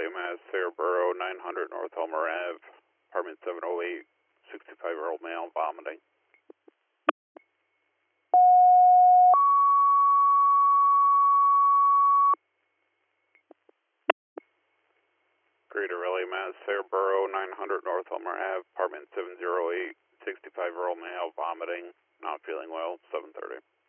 Relay Mass, Fairborough, 900 North Elmer Ave, apartment 708, 65-year-old male vomiting. Greater Relay Mass, Fairborough, 900 North Elmer Ave, apartment 708, 65-year-old male vomiting, not feeling well, 7:30.